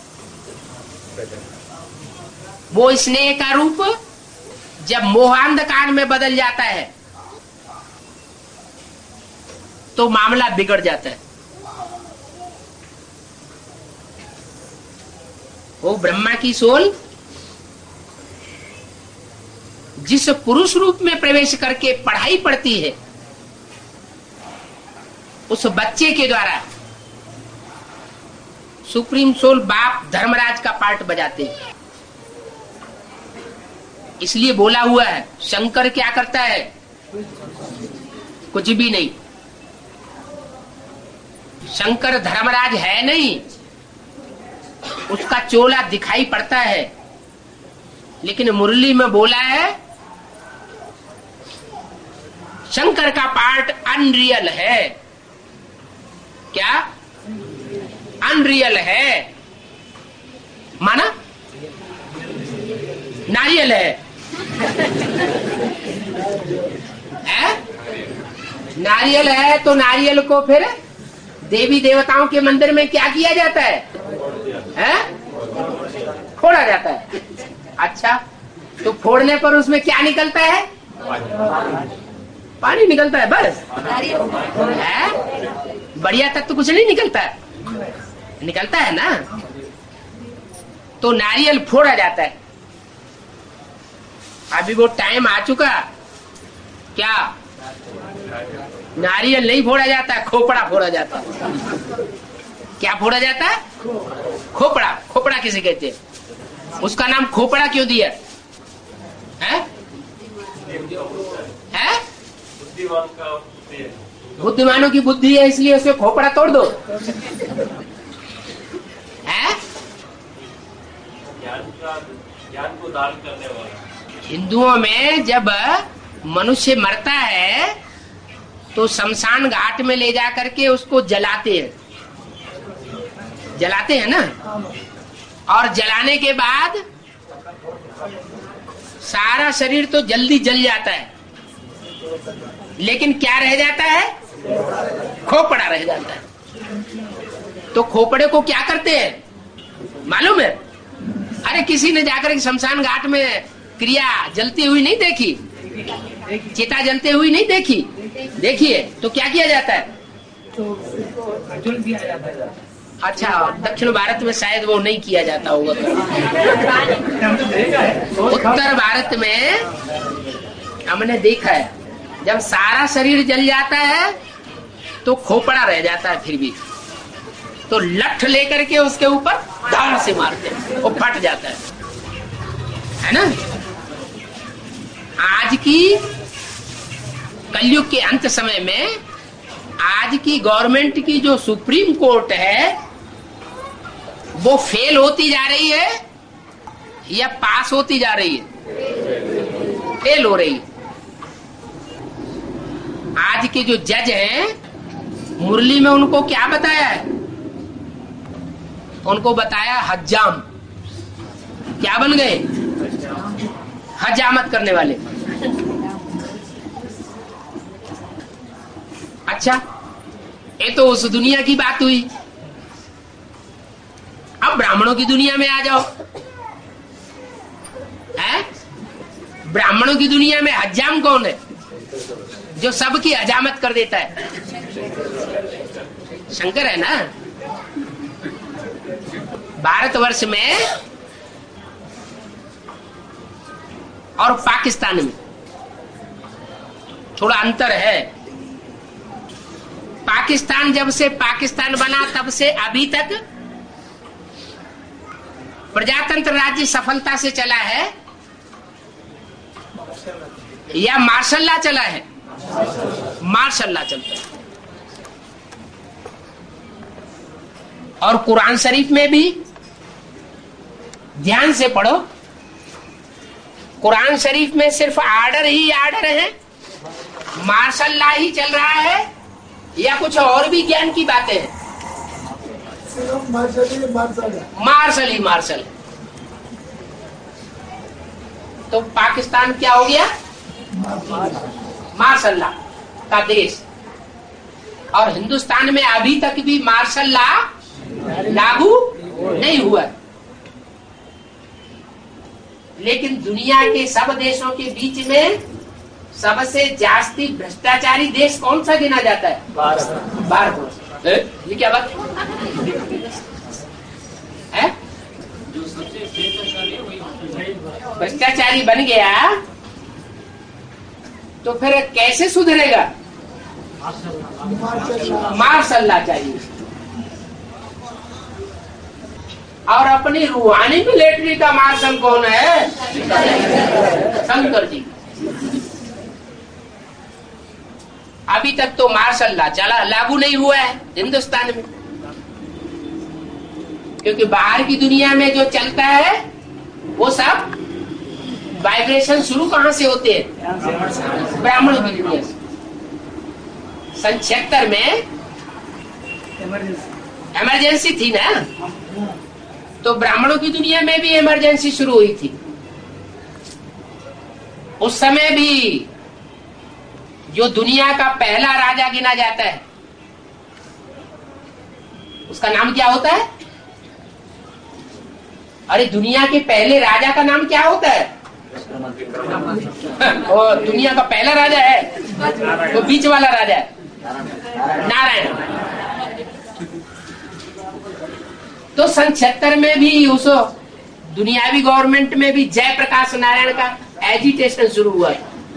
वो स्नेह का रूप जब मोहांधकार में बदल जाता है तो मामला बिगड़ जाता है। वो ब्रह्मा की सोल जिस पुरुष रूप में प्रवेश करके पढ़ाई पढ़ती है, उस बच्चे के द्वारा सुप्रीम सोल बाप धर्मराज का पार्ट बजाते हैं। इसलिए बोला हुआ है शंकर क्या करता है? कुछ भी नहीं। शंकर धर्मराज है नहीं, उसका चोला दिखाई पड़ता है, लेकिन मुरली में बोला है शंकर का पार्ट अनरियल है। क्या अनरियल है? माना नारियल है, नारियल है तो नारियल को फिर देवी देवताओं के मंदिर में क्या किया जाता है? फोड़ा जाता है। अच्छा, तो फोड़ने पर उसमें क्या निकलता है? पानी निकलता है बस। बढ़िया तक तो कुछ नहीं निकलता है, निकलता है ना। तो नारियल फोड़ा जाता है। अभी वो टाइम आ चुका, क्या नारियल नहीं फोड़ा जाता, खोपड़ा फोड़ा जाता है। क्या फोड़ा जाता है? खोपड़ा। खोपड़ा किसे कहते हैं? उसका नाम खोपड़ा क्यों दिया है? बुद्धिमानों की बुद्धि है इसलिए उसे खोपड़ा तोड़ दो। है ज्ञान को दान करने वाला। हिंदुओं में जब मनुष्य मरता है तो शमशान घाट में ले जा करके उसको जलाते हैं, जलाते हैं ना। और जलाने के बाद सारा शरीर तो जल्दी जल जाता है, लेकिन क्या रह जाता है? खोपड़ा रह जाता है। तो खोपड़े को क्या करते हैं मालूम है? अरे किसी ने जाकर शमशान घाट में क्रिया जलती हुई नहीं देखी, चिता जलते हुई नहीं देखी, देखिए तो क्या किया जाता है? जुल दिया जाता है। अच्छा, दक्षिण भारत में शायद वो नहीं किया जाता होगा। उत्तर भारत में हमने देखा है जब सारा शरीर जल जाता है तो खोपड़ा रह जाता है, फिर भी तो लठ लेकर के उसके ऊपर धार से मारते हैं, वो फट जाता है ना। आज की कलयुग के अंत समय में आज की गवर्नमेंट की जो सुप्रीम कोर्ट है वो फेल होती जा रही है या पास होती जा रही है? फेल हो रही है। आज के जो जज हैं, मुरली में उनको क्या बताया है? उनको बताया हज्जाम। क्या बन गए? हजामत करने वाले। अच्छा, ये तो उस दुनिया की बात हुई। अब ब्राह्मणों की दुनिया में आ जाओ। है? ब्राह्मणों की दुनिया में हज्जाम कौन है जो सबकी हजामत कर देता है? शंकर है ना। भारतवर्ष में और पाकिस्तान में थोड़ा अंतर है। पाकिस्तान जब से पाकिस्तान बना तब से अभी तक प्रजातंत्र राज्य सफलता से चला है या मार्शल लॉ चला है? मार्शल लॉ चलता है। और कुरान शरीफ में भी ध्यान से पढ़ो, कुरान शरीफ में सिर्फ आर्डर ही आर्डर है, मार्शल लॉ ही चल रहा है या कुछ और भी ज्ञान की बातें हैं? मार्शल ही मार्शल। तो पाकिस्तान क्या हो गया? मार्शल लॉ का देश। और हिंदुस्तान में अभी तक भी मार्शल लॉ लागू नहीं हुआ। लेकिन दुनिया के सब देशों के बीच में सबसे जास्ती भ्रष्टाचारी देश कौन सा गिना जाता है? भारत। ये क्या बात है? भ्रष्टाचारी बन गया तो फिर कैसे सुधरेगा? मार्शल लॉ चाहिए। और अपनी रूहानी मिलिट्री का मार्शल कौन है? शंकर जी। अभी तक तो मार्शल लॉ चला लागू नहीं हुआ है हिंदुस्तान में, क्योंकि बाहर की दुनिया में जो चलता है वो सब वाइब्रेशन शुरू कहां से होते हैं? ब्राह्मण की दुनिया से। सन 76 में इमरजेंसी थी ना, तो ब्राह्मणों की दुनिया में भी इमरजेंसी शुरू हुई थी। उस समय भी जो दुनिया का पहला राजा गिना जाता है उसका नाम क्या होता है? अरे दुनिया के पहले राजा का नाम क्या होता है? और दुनिया का पहला राजा है वो बीच वाला राजा है नारायण। तो सन 76 में भी उस दुनियावी गवर्नमेंट में भी जयप्रकाश नारायण का एजिटेशन शुरू हुआ।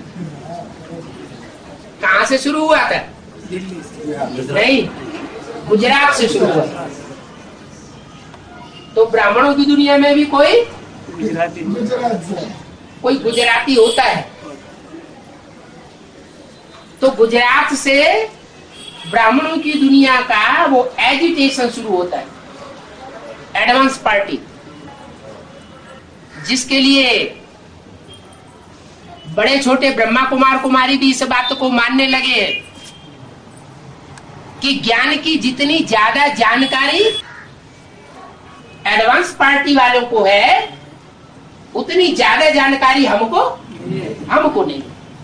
कहां से शुरू हुआ था? नहीं, गुजरात से शुरू हुआ। तो ब्राह्मणों की दुनिया में भी कोई गुजराती होता है। तो गुजरात से ब्राह्मणों की दुनिया का वो एजिटेशन शुरू होता है, एडवांस पार्टी, जिसके लिए बड़े छोटे ब्रह्मा कुमार कुमारी भी इस बात को मानने लगे कि ज्ञान की जितनी ज्यादा जानकारी एडवांस पार्टी वालों को है उतनी ज्यादा जानकारी हमको नहीं।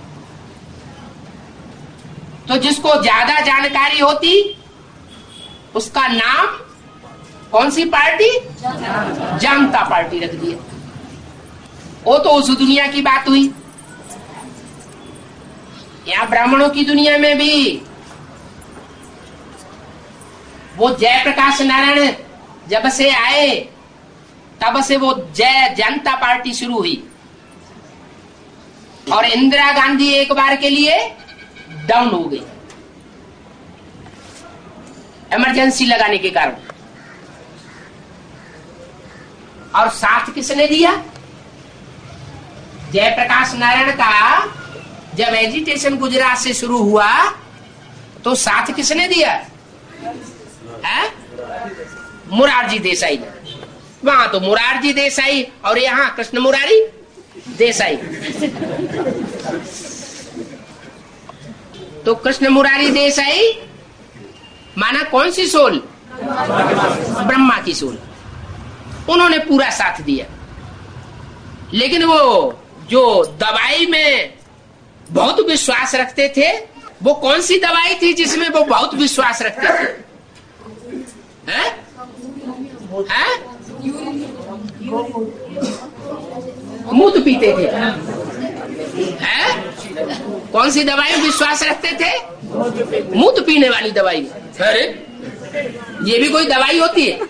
तो जिसको ज्यादा जानकारी होती उसका नाम कौन सी पार्टी? जनता पार्टी रख दिया। वो तो उस दुनिया की बात हुई। यहाँ ब्राह्मणों की दुनिया में भी वो जयप्रकाश नारायण जब से आए तब से वो जय जनता पार्टी शुरू हुई। और इंदिरा गांधी एक बार के लिए डाउन हो गई इमरजेंसी लगाने के कारण। और साथ किसने दिया? जयप्रकाश नारायण का जब एजिटेशन गुजरात से शुरू हुआ तो साथ किसने दिया है? मुरारजी देसाई ने। वहां तो मुरारजी देसाई और यहाँ कृष्ण मुरारी देसाई। तो कृष्ण मुरारी देसाई माना कौन सी सोल? ब्रह्मा की सोल। उन्होंने पूरा साथ दिया। लेकिन वो जो दवाई में बहुत विश्वास रखते थे, वो कौन सी दवाई थी जिसमें वो बहुत विश्वास रखते थे? हैं? मूत पीते थे। हैं? कौन सी दवाई में विश्वास रखते थे? मूत पीने वाली दवाई। अरे ये भी कोई दवाई होती है?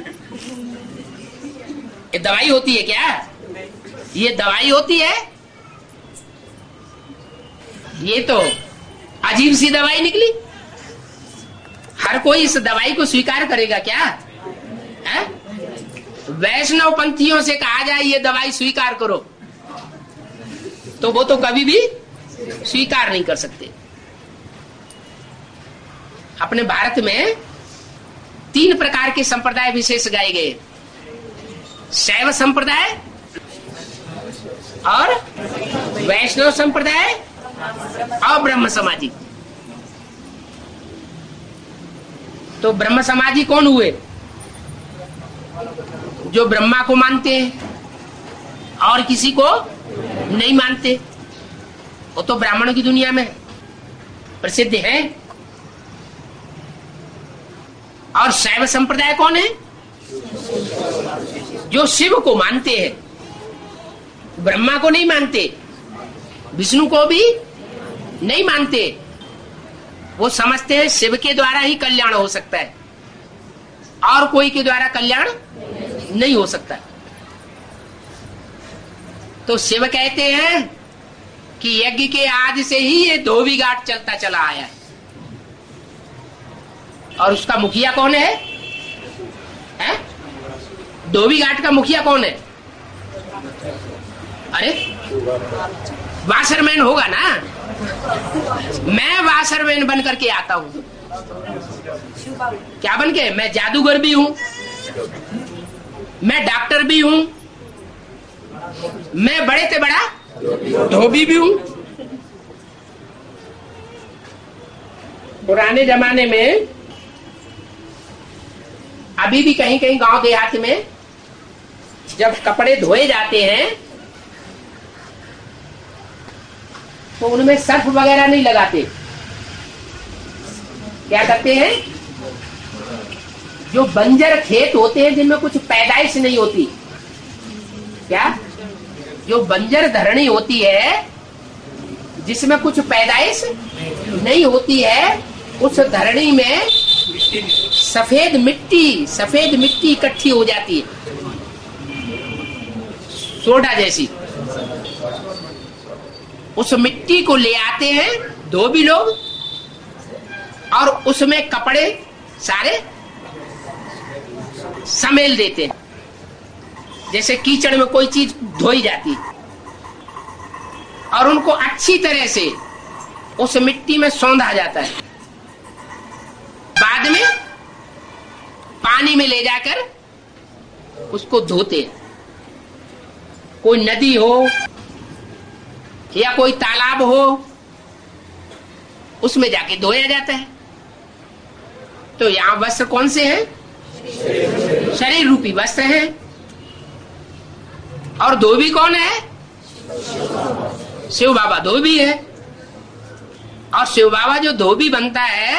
ये दवाई होती है क्या? ये दवाई होती है? ये तो अजीब सी दवाई निकली। हर कोई इस दवाई को स्वीकार करेगा क्या? है? वैष्णव पंथियों से कहा जाए ये दवाई स्वीकार करो तो वो तो कभी भी स्वीकार नहीं कर सकते। अपने भारत में 3 प्रकार के संप्रदाय विशेष गाए गए: शैव संप्रदाय और वैष्णव संप्रदाय और ब्रह्म समाजी। तो ब्रह्म समाजी कौन हुए? जो ब्रह्मा को मानते हैं और किसी को नहीं मानते। वो तो ब्राह्मणों की दुनिया में प्रसिद्ध है। और शैव संप्रदाय कौन है? जो शिव को मानते हैं, ब्रह्मा को नहीं मानते, विष्णु को भी नहीं मानते। वो समझते हैं शिव के द्वारा ही कल्याण हो सकता है और कोई के द्वारा कल्याण नहीं हो सकता। तो शिव कहते हैं कि यज्ञ के आदि से ही ये धोबी घाट चलता चला आया है। और उसका मुखिया कौन है? धोबी घाट का मुखिया कौन है? अरे वाशरमैन होगा ना। मैं वाशरमैन बन करके आता हूं। क्या बन के? मैं जादूगर भी हूं, मैं डॉक्टर भी हूं, मैं बड़े से बड़ा धोबी भी हूं। पुराने जमाने में, अभी भी कहीं कहीं गांव देहात में जब कपड़े धोए जाते हैं तो उनमें सर्फ वगैरह नहीं लगाते। क्या करते हैं? जो बंजर खेत होते हैं जिनमें कुछ पैदाइश नहीं होती, क्या? जो बंजर धरणी होती है जिसमें कुछ पैदाइश नहीं होती है, उस धरणी में सफेद मिट्टी इकट्ठी हो जाती है, सोडा जैसी। उस मिट्टी को ले आते हैं धोबी लोग और उसमें कपड़े सारे समेल देते हैं, जैसे कीचड़ में कोई चीज धोई जाती है, और उनको अच्छी तरह से उस मिट्टी में सौंधा जाता है। बाद में पानी में ले जाकर उसको धोते हैं। कोई नदी हो या कोई तालाब हो, उसमें जाके धोया जाता है। तो यहां वस्त्र कौन से हैं? शरीर रूपी वस्त्र हैं। और धोबी कौन है? शिव बाबा धोबी है। और शिव बाबा जो धोबी बनता है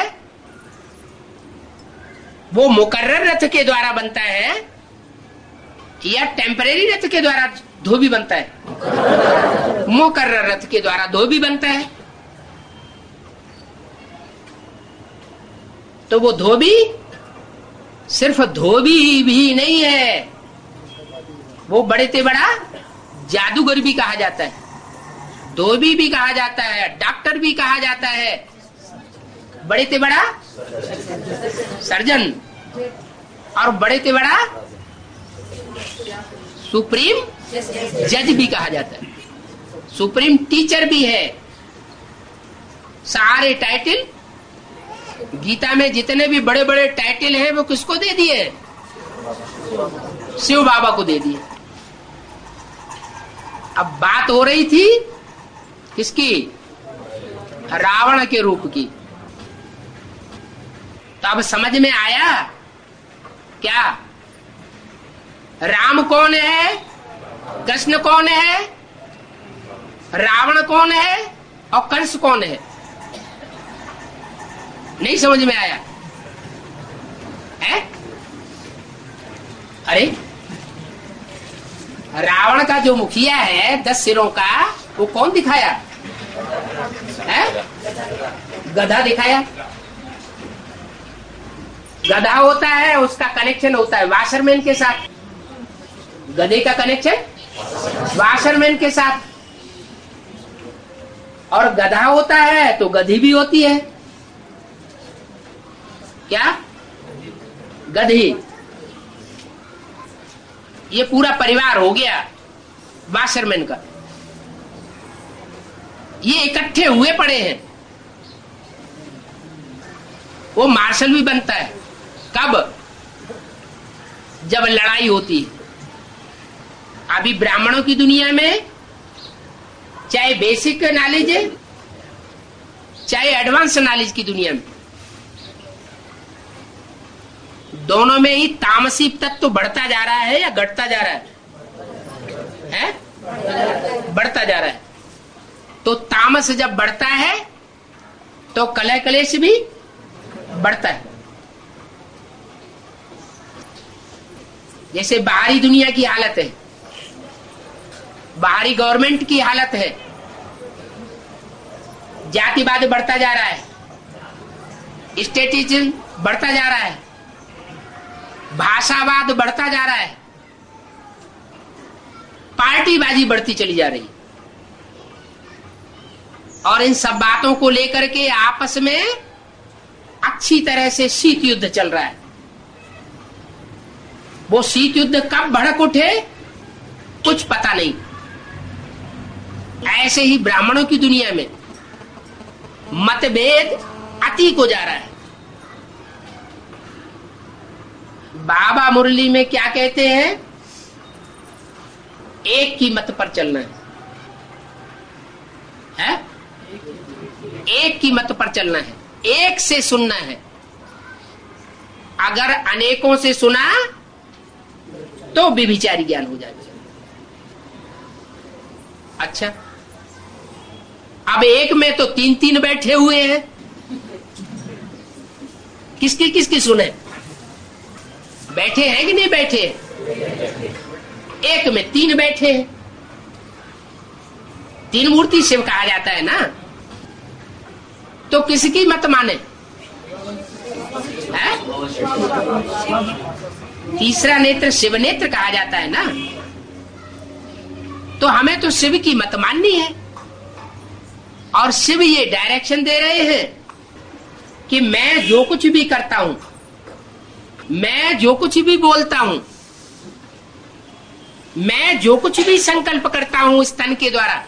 वो मुकर्रर रथ के द्वारा बनता है या टेम्परेरी रथ के द्वारा धोबी बनता है? मुकर्रर रथ के द्वारा धोबी बनता है। तो वो धोबी सिर्फ धोबी भी नहीं है, वो बड़े से बड़ा जादूगर भी कहा जाता है, धोबी भी कहा जाता है, डॉक्टर भी कहा जाता है, बड़े से बड़ा सर्जन, और बड़े से बड़ा सुप्रीम जज भी कहा जाता है, सुप्रीम टीचर भी है। सारे टाइटल गीता में जितने भी बड़े बड़े टाइटल हैं वो किसको दे दिए? शिव बाबा को दे दिए। अब बात हो रही थी किसकी? रावण के रूप की। तो अब समझ में आया क्या? राम कौन है, कृष्ण कौन है, रावण कौन है और कंस कौन है? नहीं समझ में आया है? अरे रावण का जो मुखिया है 10 सिरों का, वो कौन दिखाया है? गधा दिखाया। गधा होता है, उसका कनेक्शन होता है वाशरमैन के साथ। गधे का कनेक्शन वाशरमैन के साथ। और गधा होता है तो गधी भी होती है। क्या? गधी। ये पूरा परिवार हो गया वाशरमैन का। ये इकट्ठे हुए पड़े हैं। वो मार्शल भी बनता है कब? जब लड़ाई होती है। अभी ब्राह्मणों की दुनिया में चाहे बेसिक नॉलेज है चाहे एडवांस नॉलेज की दुनिया में, दोनों में ही तामसी तत्व तो बढ़ता जा रहा है या घटता जा रहा है? बढ़ता जा रहा है। तो तामस जब बढ़ता है तो कलह कलेश भी बढ़ता है। जैसे बाहरी दुनिया की हालत है, बाहरी गवर्नमेंट की हालत है, जातिवाद बढ़ता जा रहा है, स्टेटिज्म बढ़ता जा रहा है, भाषावाद बढ़ता जा रहा है, पार्टीबाजी बढ़ती चली जा रही है। और इन सब बातों को लेकर के आपस में अच्छी तरह से शीत युद्ध चल रहा है। वो शीत युद्ध कब भड़क उठे कुछ पता नहीं। ऐसे ही ब्राह्मणों की दुनिया में मतभेद अति को जा रहा है। बाबा मुरली में क्या कहते हैं? एक की मत पर चलना है? एक की मत पर चलना है, एक से सुनना है। अगर अनेकों से सुना तो व्यभिचारी ज्ञान हो जाएगा। अच्छा, अब एक में तो तीन तीन बैठे हुए हैं, किसकी किसकी सुने? बैठे हैं कि नहीं बैठे? एक में तीन बैठे हैं। तीन मूर्ति शिव कहा जाता है ना, तो किसकी मत माने? है? तीसरा नेत्र शिव नेत्र कहा जाता है ना, तो हमें तो शिव की मत माननी है। और शिव ये डायरेक्शन दे रहे हैं कि मैं जो कुछ भी करता हूं, मैं जो कुछ भी बोलता हूं, मैं जो कुछ भी संकल्प करता हूं इस तन के द्वारा,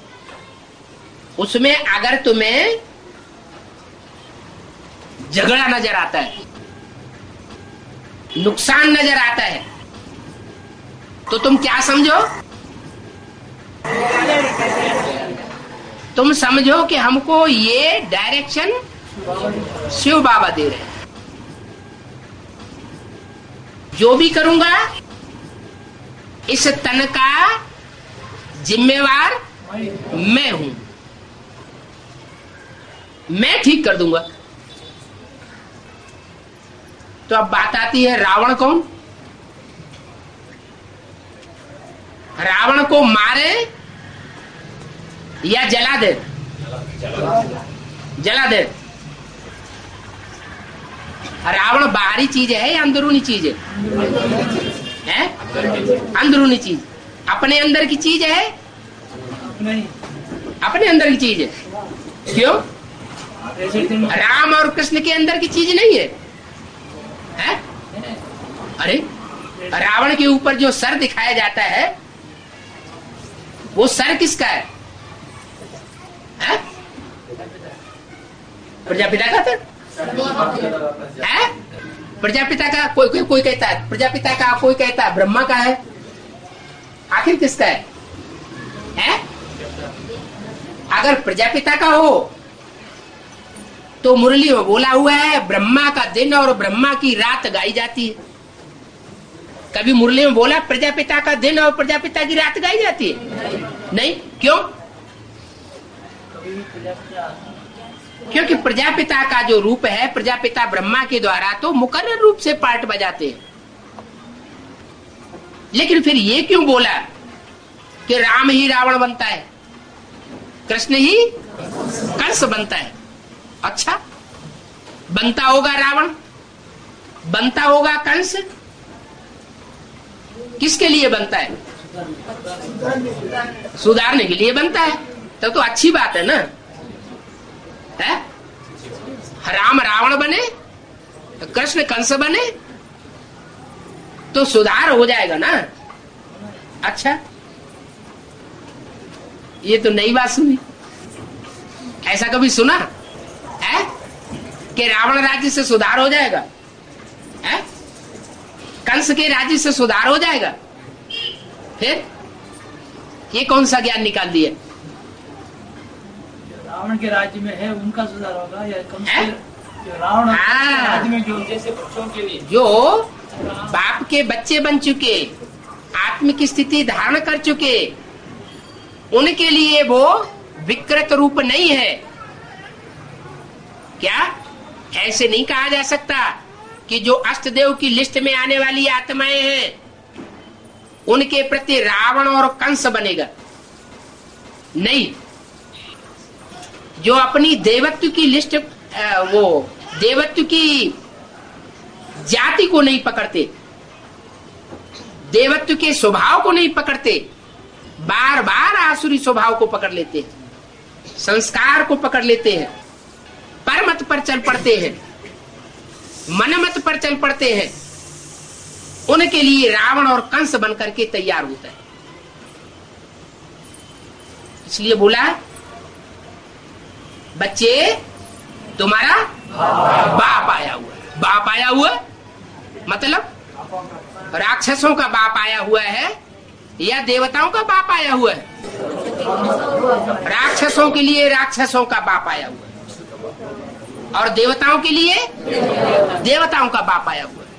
उसमें अगर तुम्हें झगड़ा नजर आता है, नुकसान नजर आता है, तो तुम क्या समझो? तुम समझो कि हमको ये डायरेक्शन शिव बाबा दे रहे हैं। जो भी करूंगा इस तन का जिम्मेवार मैं हूं, मैं ठीक कर दूंगा। तो अब बात आती है, रावण कौन? रावण को मारे या जला दे? जला दे। रावण बाहरी चीज है या अंदरूनी चीज है? अंदरूनी चीज। अपने अंदर की चीज है? अपने अंदर की चीज है। क्यों? राम और कृष्ण के अंदर की चीज नहीं है? अरे, रावण के ऊपर जो सर दिखाया जाता है, वो सर किसका है? प्रजापिता का है? प्रजापिता का कोई कहता है प्रजापिता का, कोई कहता है ब्रह्मा का है। आखिर किसका है? अगर प्रजापिता का हो तो मुरली में बोला हुआ है ब्रह्मा का दिन और ब्रह्मा की रात गाई जाती है। कभी मुरली में बोला प्रजापिता का दिन और प्रजापिता की रात गाई जाती है? नहीं। क्यों? क्योंकि प्रजापिता का जो रूप है, प्रजापिता ब्रह्मा के द्वारा तो मुकर्रर रूप से पार्ट बजाते हैं। लेकिन फिर ये क्यों बोला कि राम ही रावण बनता है, कृष्ण ही कंस बनता है? अच्छा, बनता होगा रावण, बनता होगा कंस, किसके लिए बनता है? सुधारने के लिए बनता है। तब तो अच्छी बात है ना, है? राम रावण बने, कृष्ण कंस बने, तो सुधार हो जाएगा ना। अच्छा, ये तो नई बात सुनी। ऐसा कभी सुना है कि रावण राज्य से सुधार हो जाएगा? है? कंस के राज्य से सुधार हो जाएगा? फिर ये कौन सा ज्ञान निकाल दिया? रावण के राज्य में है उनका सुधार होगा या कंस के रावण के राज्य में जो जैसे बच्चों के लिए जो बाप के बच्चे बन चुके, आत्मिक स्थिति धारण कर चुके, उनके लिए वो विकृत रूप नहीं है। क्या ऐसे नहीं कहा जा सकता कि जो अष्टदेव की लिस्ट में आने वाली आत्माएं हैं उनके प्रति रावण और कंस बनेगा। नहीं, जो अपनी देवत्व की लिस्ट, वो देवत्व की जाति को नहीं पकड़ते, देवत्व के स्वभाव को नहीं पकड़ते, बार बार आसुरी स्वभाव को पकड़ लेते हैं, संस्कार को पकड़ लेते हैं, परमत पर चल पड़ते हैं, मनमत पर चल पड़ते हैं, उनके लिए रावण और कंस बनकर के तैयार होता है। इसलिए बोला, बच्चे तुम्हारा बाप आया हुआ है। बाप आया हुआ मतलब राक्षसों का बाप आया हुआ है या देवताओं का बाप आया हुआ है? राक्षसों के लिए राक्षसों का बाप आया हुआ है और देवताओं के लिए देवताओं का बाप आया हुआ है।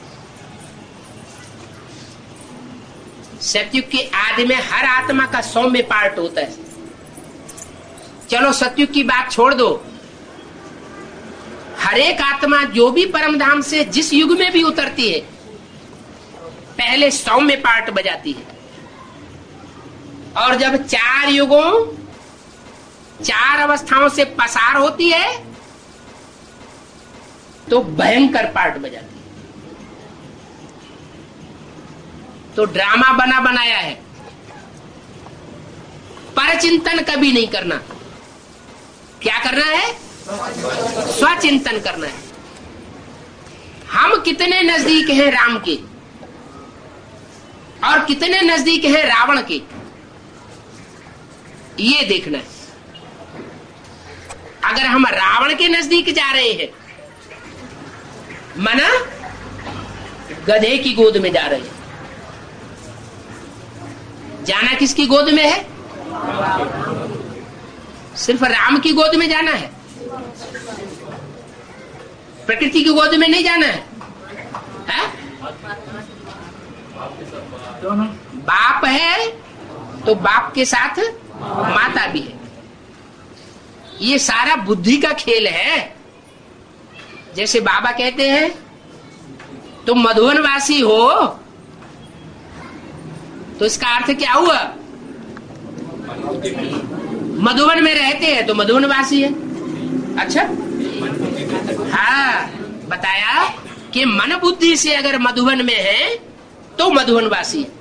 सतयुग के आदि में हर आत्मा का सौम्य पार्ट होता है। चलो सतयुग की बात छोड़ दो, हर एक आत्मा जो भी परम धाम से जिस युग में भी उतरती है, पहले सौम्य पार्ट बजाती है, और जब 4 युगों 4 अवस्थाओं से पसार होती है तो भयंकर पार्ट बजाती है। तो ड्रामा बना बनाया है, परचिंतन कभी नहीं करना। क्या करना है? स्वचिंतन करना है। हम कितने नजदीक हैं राम के और कितने नजदीक हैं रावण के, ये देखना है। अगर हम रावण के नजदीक जा रहे हैं, मना गधे की गोद में जा रहे हैं। जाना किसकी गोद में है? सिर्फ राम की गोद में जाना है, प्रकृति की गोद में नहीं जाना है, दोनों। बाप है तो बाप के साथ माता भी है। ये सारा बुद्धि का खेल है। जैसे बाबा कहते हैं तुम मधुबन वासी हो, तो इसका अर्थ क्या हुआ? मधुबन में रहते हैं तो मधुबन वासी है। अच्छा, हाँ, बताया कि मन बुद्धि से अगर मधुबन में है तो मधुबन वासी है,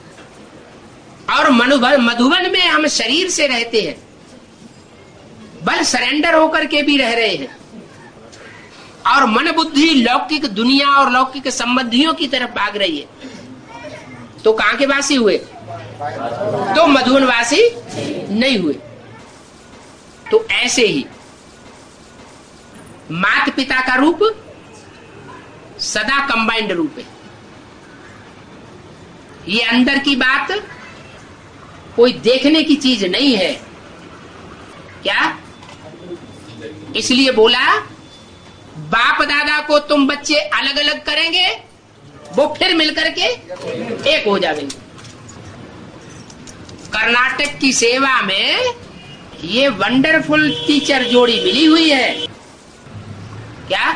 और मधुबन में हम शरीर से रहते हैं, बल सरेंडर होकर के भी रह रहे हैं, और मन बुद्धि लौकिक दुनिया और लौकिक संबंधियों की तरफ भाग रही है, तो कहां के वासी हुए? तो मधुबन वासी नहीं हुए। तो ऐसे ही माता पिता का रूप सदा कंबाइंड रूप है। ये अंदर की बात कोई देखने की चीज नहीं है। क्या? इसलिए बोला, बाप दादा को तुम बच्चे अलग अलग करेंगे, वो फिर मिलकर के एक हो जाएंगे। कर्नाटक की सेवा में ये वंडरफुल टीचर जोड़ी मिली हुई है। क्या?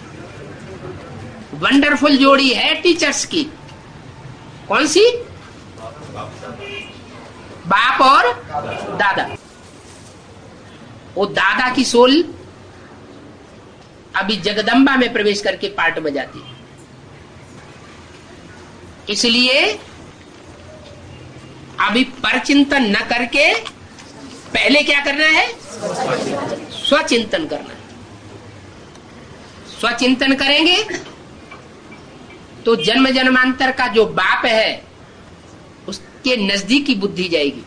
वंडरफुल जोड़ी है टीचर्स की। कौन सी? बाप और दादा। वो दादा की सोल अभी जगदम्बा में प्रवेश करके पार्ट बजाती है। इसलिए अभी परचिंतन न करके पहले क्या करना है? स्वचिंतन करना है। स्वचिंतन करेंगे तो जन्म जन्मांतर का जो बाप है उसके नजदीक की बुद्धि जाएगी,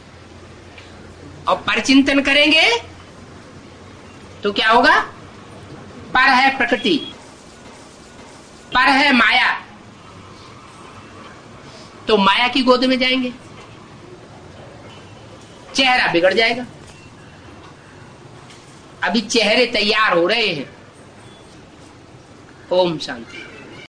और परचिंतन करेंगे तो क्या होगा? पर है प्रकृति, पर है माया, तो माया की गोद में जाएंगे, चेहरा बिगड़ जाएगा। अभी चेहरे तैयार हो रहे हैं। ओम शांति।